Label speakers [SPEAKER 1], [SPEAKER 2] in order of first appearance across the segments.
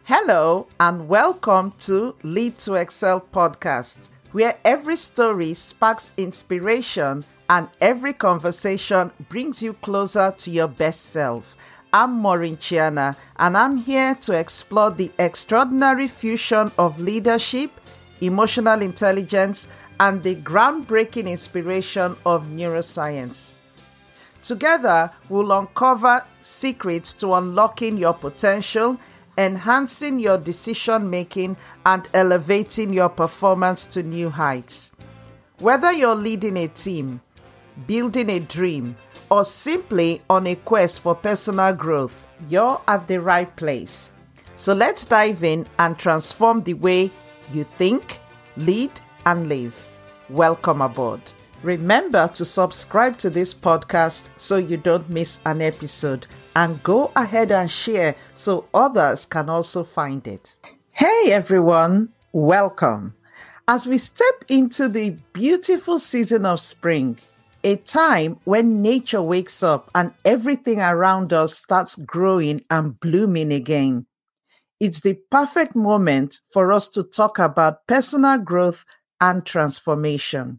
[SPEAKER 1] Hello and welcome to Lead to Excel podcast, where every story sparks inspiration and every conversation brings you closer to your best self. I'm Maureen Chiana, and I'm here to explore the extraordinary fusion of leadership, emotional intelligence, and the groundbreaking inspiration of neuroscience. Together, we'll uncover secrets to unlocking your potential, enhancing your decision-making, and elevating your performance to new heights. Whether you're leading a team, building a dream, or simply on a quest for personal growth, you're at the right place. So let's dive in and transform the way you think, lead, and live. Welcome aboard. Remember to subscribe to this podcast so you don't miss an episode, and go ahead and share so others can also find it. Hey everyone, welcome. As we step into the beautiful season of spring, a time when nature wakes up and everything around us starts growing and blooming again, it's the perfect moment for us to talk about personal growth and transformation.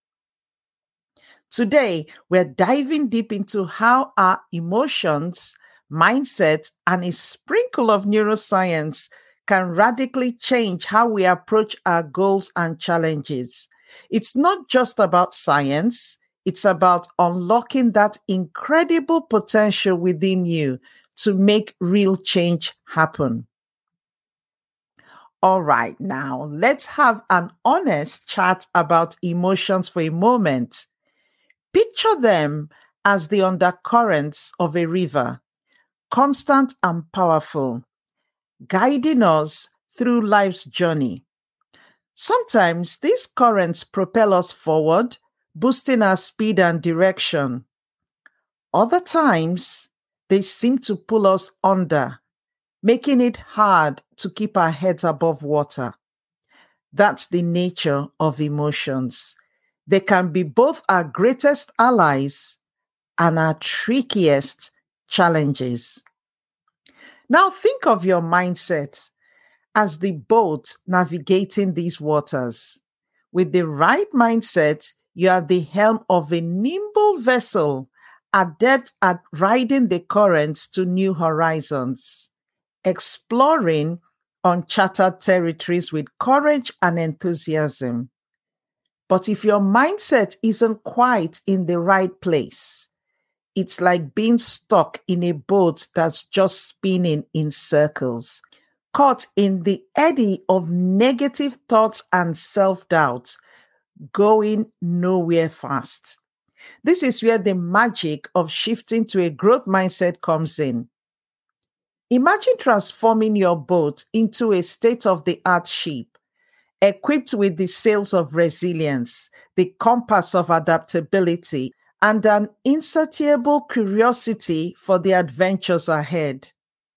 [SPEAKER 1] Today, we're diving deep into how our emotions, mindset, and a sprinkle of neuroscience can radically change how we approach our goals and challenges. It's not just about science, it's about unlocking that incredible potential within you to make real change happen. All right, now let's have an honest chat about emotions for a moment. Picture them as the undercurrents of a river, constant and powerful, guiding us through life's journey. Sometimes these currents propel us forward, boosting our speed and direction. Other times, they seem to pull us under, making it hard to keep our heads above water. That's the nature of emotions. They can be both our greatest allies and our trickiest challenges. Now think of your mindset as the boat navigating these waters. With the right mindset, you are the helm of a nimble vessel, adept at riding the currents to new horizons, exploring uncharted territories with courage and enthusiasm. But if your mindset isn't quite in the right place, it's like being stuck in a boat that's just spinning in circles, caught in the eddy of negative thoughts and self-doubt, going nowhere fast. This is where the magic of shifting to a growth mindset comes in. Imagine transforming your boat into a state-of-the-art ship, equipped with the sails of resilience, the compass of adaptability, and an insatiable curiosity for the adventures ahead.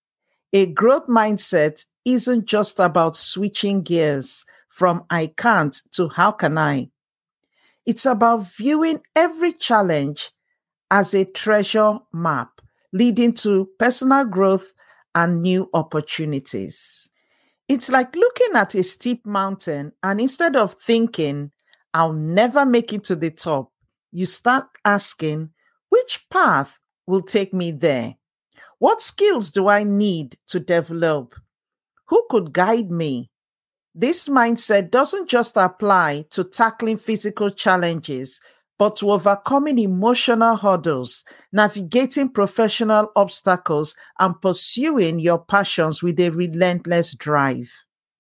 [SPEAKER 1] A growth mindset isn't just about switching gears from I can't to how can I. It's about viewing every challenge as a treasure map leading to personal growth and new opportunities. It's like looking at a steep mountain, and instead of thinking, I'll never make it to the top, you start asking, which path will take me there? What skills do I need to develop? Who could guide me? This mindset doesn't just apply to tackling physical challenges, but to overcoming emotional hurdles, navigating professional obstacles, and pursuing your passions with a relentless drive.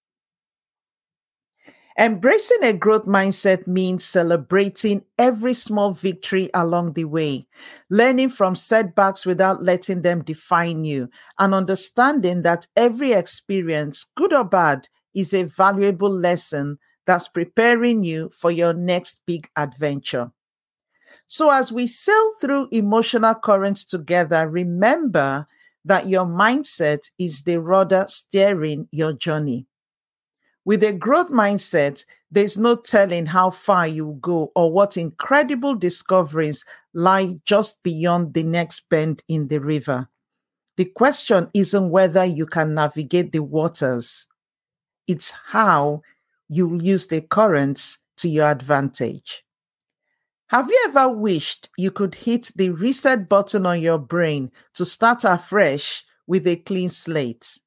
[SPEAKER 1] Embracing a growth mindset means celebrating every small victory along the way, learning from setbacks without letting them define you, and understanding that every experience, good or bad, is a valuable lesson that's preparing you for your next big adventure. So as we sail through emotional currents together, remember that your mindset is the rudder steering your journey. With a growth mindset, there's no telling how far you go or what incredible discoveries lie just beyond the next bend in the river. The question isn't whether you can navigate the waters, it's how you'll use the currents to your advantage. Have you ever wished you could hit the reset button on your brain to start afresh with a clean slate?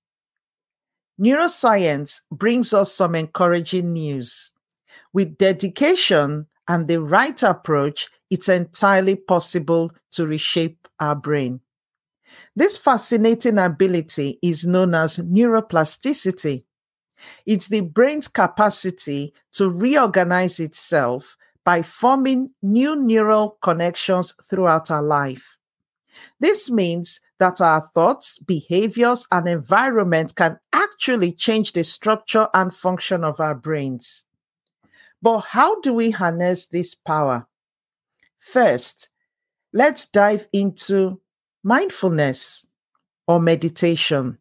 [SPEAKER 1] Neuroscience brings us some encouraging news. With dedication and the right approach, it's entirely possible to reshape our brain. This fascinating ability is known as neuroplasticity. It's the brain's capacity to reorganize itself by forming new neural connections throughout our life. This means that our thoughts, behaviors, and environment can actually change the structure and function of our brains. But how do we harness this power? First, let's dive into mindfulness or meditation.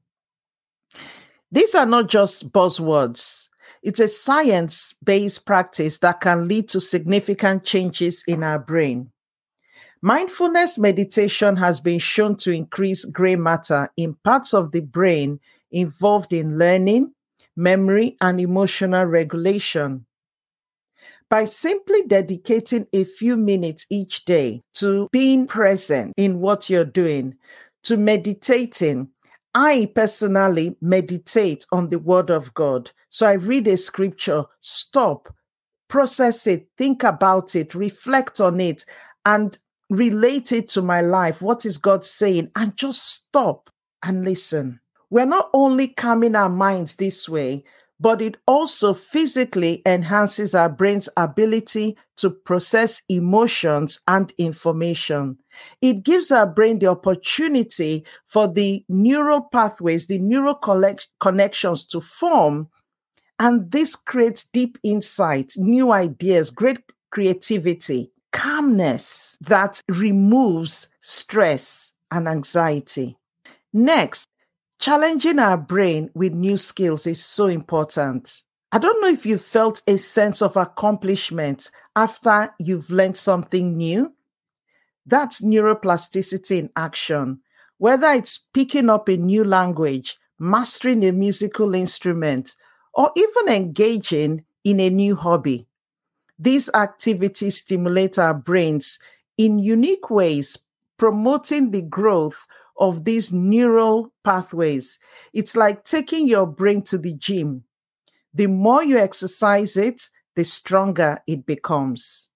[SPEAKER 1] These are not just buzzwords. It's a science-based practice that can lead to significant changes in our brain. Mindfulness meditation has been shown to increase gray matter in parts of the brain involved in learning, memory, and emotional regulation. By simply dedicating a few minutes each day to being present in what you're doing, to meditating, I personally meditate on the Word of God. So I read a scripture, stop, process it, think about it, reflect on it, and relate it to my life. What is God saying? And just stop and listen. We're not only calming our minds this way, but it also physically enhances our brain's ability to process emotions and information. It gives our brain the opportunity for the neural pathways, the neural connections to form, and this creates deep insight, new ideas, great creativity, calmness that removes stress and anxiety. Next, challenging our brain with new skills is so important. I don't know if you felt a sense of accomplishment after you've learned something new. That's neuroplasticity in action. Whether it's picking up a new language, mastering a musical instrument, or even engaging in a new hobby. These activities stimulate our brains in unique ways, promoting the growth of these neural pathways. It's like taking your brain to the gym. The more you exercise it, the stronger it becomes.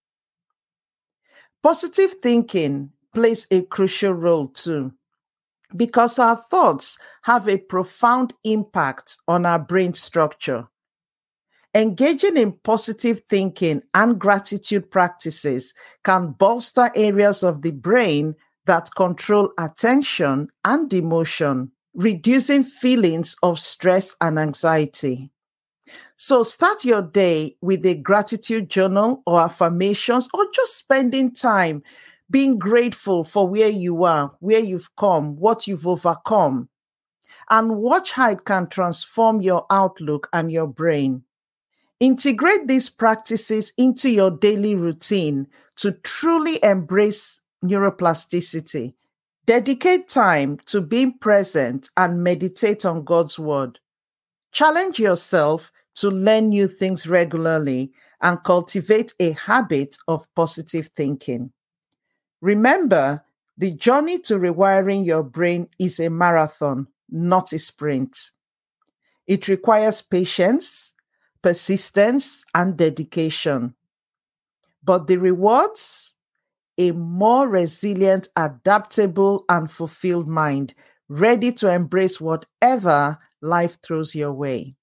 [SPEAKER 1] Positive thinking plays a crucial role too, because our thoughts have a profound impact on our brain structure. Engaging in positive thinking and gratitude practices can bolster areas of the brain that control attention and emotion, reducing feelings of stress and anxiety. So start your day with a gratitude journal or affirmations, or just spending time being grateful for where you are, where you've come, what you've overcome, and watch how it can transform your outlook and your brain. Integrate these practices into your daily routine to truly embrace neuroplasticity. Dedicate time to being present and meditate on God's word. Challenge yourself to learn new things regularly and cultivate a habit of positive thinking. Remember, the journey to rewiring your brain is a marathon, not a sprint. It requires patience, persistence, and dedication. But the rewards? A more resilient, adaptable, and fulfilled mind, ready to embrace whatever life throws your way.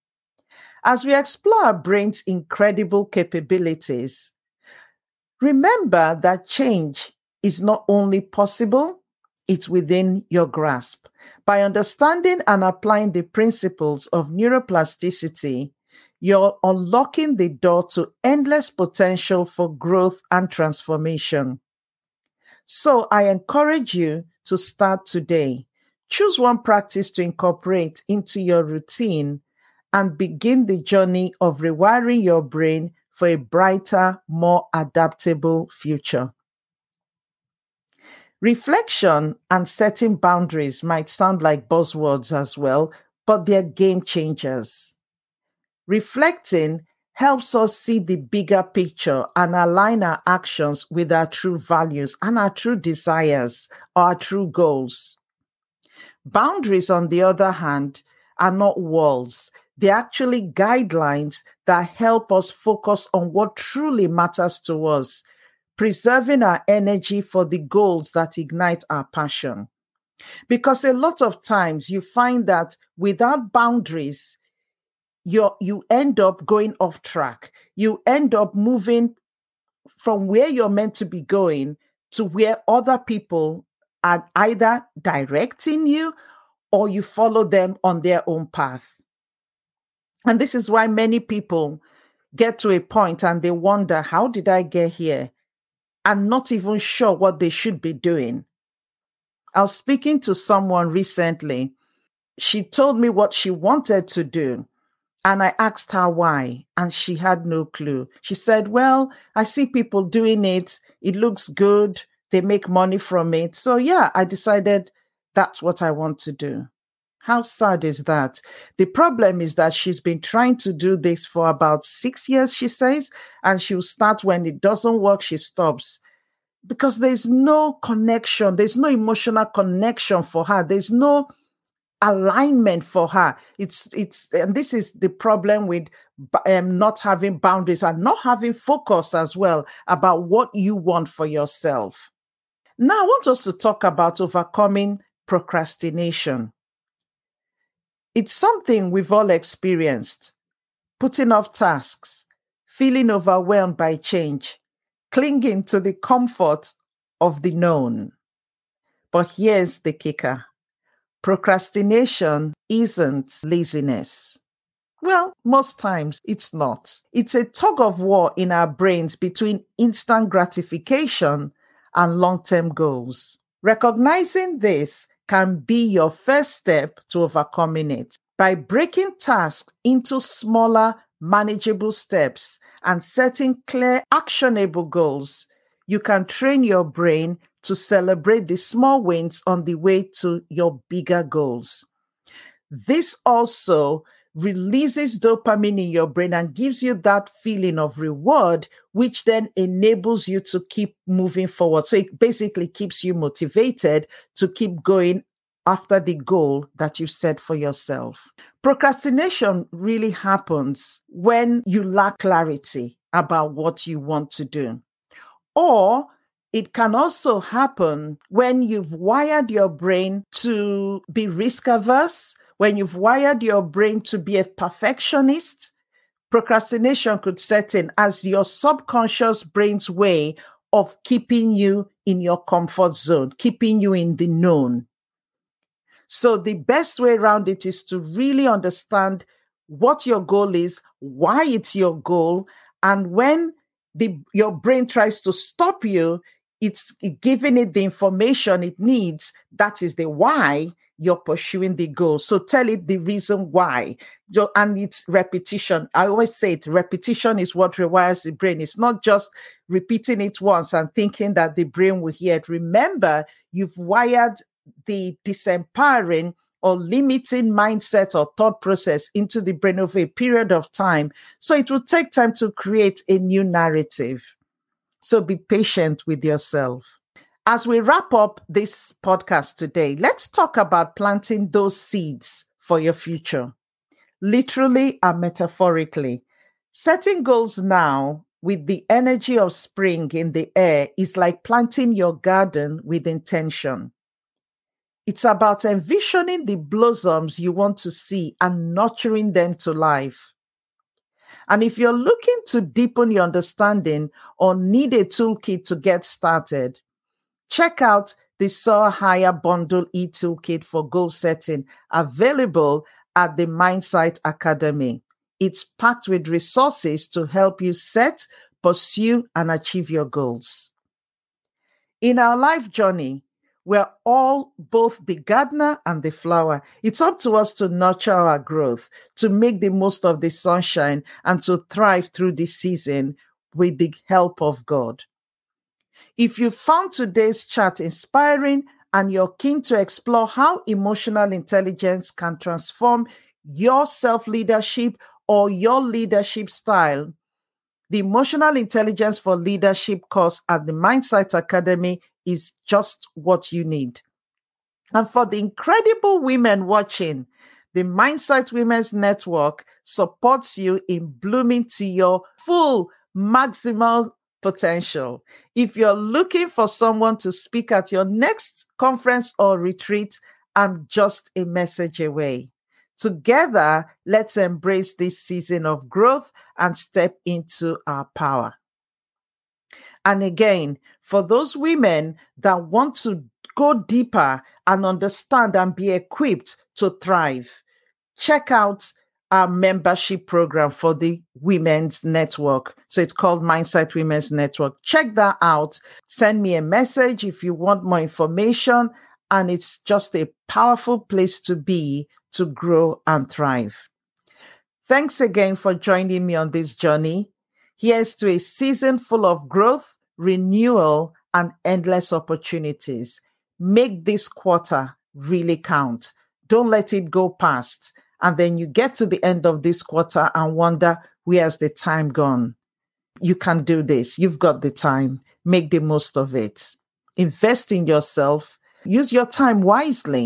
[SPEAKER 1] As we explore our brain's incredible capabilities, remember that change is not only possible, it's within your grasp. By understanding and applying the principles of neuroplasticity, you're unlocking the door to endless potential for growth and transformation. So I encourage you to start today. Choose one practice to incorporate into your routine and begin the journey of rewiring your brain for a brighter, more adaptable future. Reflection and setting boundaries might sound like buzzwords as well, but they're game changers. Reflecting helps us see the bigger picture and align our actions with our true values and our true desires, our true goals. Boundaries, on the other hand, are not walls. They're actually guidelines that help us focus on what truly matters to us, preserving our energy for the goals that ignite our passion. Because a lot of times you find that without boundaries, you end up going off track. You end up moving from where you're meant to be going to where other people are either directing you or you follow them on their own path. And this is why many people get to a point and they wonder, how did I get here? And not even sure what they should be doing. I was speaking to someone recently. She told me what she wanted to do. And I asked her why, and she had no clue. She said, well, I see people doing it. It looks good. They make money from it. So yeah, I decided that's what I want to do. How sad is that? The problem is that she's been trying to do this for about 6 years, she says, and she'll start when it doesn't work, she stops. Because there's no connection. There's no emotional connection for her. There's no alignment for her. And this is the problem with not having boundaries and not having focus as well about what you want for yourself. Now, I want us to talk about overcoming procrastination. It's something we've all experienced. Putting off tasks, feeling overwhelmed by change, clinging to the comfort of the known. But here's the kicker. Procrastination isn't laziness. Well, most times it's not. It's a tug of war in our brains between instant gratification and long-term goals. Recognizing this can be your first step to overcoming it. By breaking tasks into smaller, manageable steps and setting clear, actionable goals, you can train your brain to celebrate the small wins on the way to your bigger goals. This also releases dopamine in your brain and gives you that feeling of reward, which then enables you to keep moving forward. So it basically keeps you motivated to keep going after the goal that you set for yourself. Procrastination really happens when you lack clarity about what you want to do. Or it can also happen when you've wired your brain to be risk averse, when you've wired your brain to be a perfectionist. Procrastination could set in as your subconscious brain's way of keeping you in your comfort zone, keeping you in the known. So the best way around it is to really understand what your goal is, why it's your goal, and when your brain tries to stop you, it's giving it the information it needs. That is the why you're pursuing the goal. So tell it the reason why. And it's repetition. I always say it, repetition is what rewires the brain. It's not just repeating it once and thinking that the brain will hear it. Remember, you've wired the disempowering or limiting mindset or thought process into the brain over a period of time. So it will take time to create a new narrative. So be patient with yourself. As we wrap up this podcast today, let's talk about planting those seeds for your future, literally and metaphorically. Setting goals now with the energy of spring in the air is like planting your garden with intention. It's about envisioning the blossoms you want to see and nurturing them to life. And if you're looking to deepen your understanding or need a toolkit to get started, check out the Soar Higher Bundle e-toolkit for goal setting available at the Mindsight Academy. It's packed with resources to help you set, pursue, and achieve your goals. In our life journey, we're all both the gardener and the flower. It's up to us to nurture our growth, to make the most of the sunshine, and to thrive through the season with the help of God. If you found today's chat inspiring and you're keen to explore how emotional intelligence can transform your self-leadership or your leadership style, the Emotional Intelligence for Leadership course at the Mindsight Academy is just what you need. And for the incredible women watching, the Mindsight Women's Network supports you in blooming to your full maximal potential. If you're looking for someone to speak at your next conference or retreat, I'm just a message away. Together, let's embrace this season of growth and step into our power. And again, for those women that want to go deeper and understand and be equipped to thrive, check out our membership program for the Women's Network. So it's called Mindsight Women's Network. Check that out. Send me a message if you want more information. And it's just a powerful place to be to grow and thrive. Thanks again for joining me on this journey. Here's to a season full of growth, renewal, and endless opportunities. Make this quarter really count. Don't let it go past. And then you get to the end of this quarter and wonder, where's the time gone? You can do this. You've got the time. Make the most of it. Invest in yourself. Use your time wisely.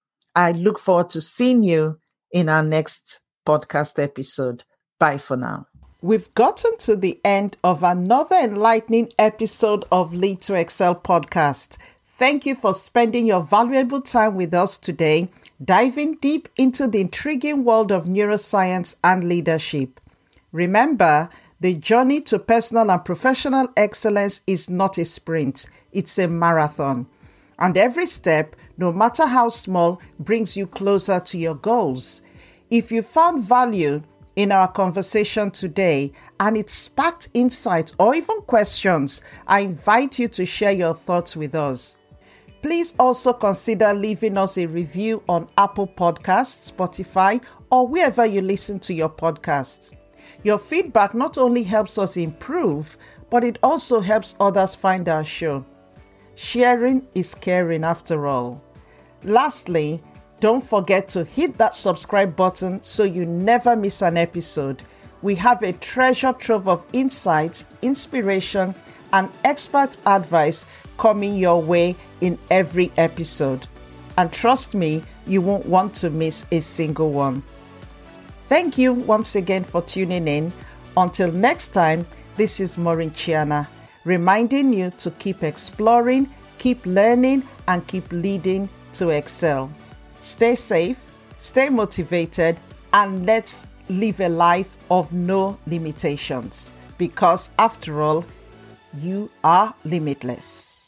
[SPEAKER 1] I look forward to seeing you in our next podcast episode. Bye for now. We've gotten to the end of another enlightening episode of Lead to Excel podcast. Thank you for spending your valuable time with us today, diving deep into the intriguing world of neuroscience and leadership. Remember, the journey to personal and professional excellence is not a sprint, it's a marathon. And every step, no matter how small, brings you closer to your goals. If you found value in our conversation today and it sparked insights or even questions, I invite you to share your thoughts with us. Please also consider leaving us a review on Apple Podcasts, Spotify, or wherever you listen to your podcasts. Your feedback not only helps us improve, but it also helps others find our show. Sharing is caring after all. Lastly, don't forget to hit that subscribe button so you never miss an episode. We have a treasure trove of insights, inspiration, and expert advice coming your way in every episode. And trust me, you won't want to miss a single one. Thank you once again for tuning in. Until next time, this is Maureen Chiana, reminding you to keep exploring, keep learning, and keep leading to excel. Stay safe, stay motivated, and let's live a life of no limitations. Because after all, you are limitless.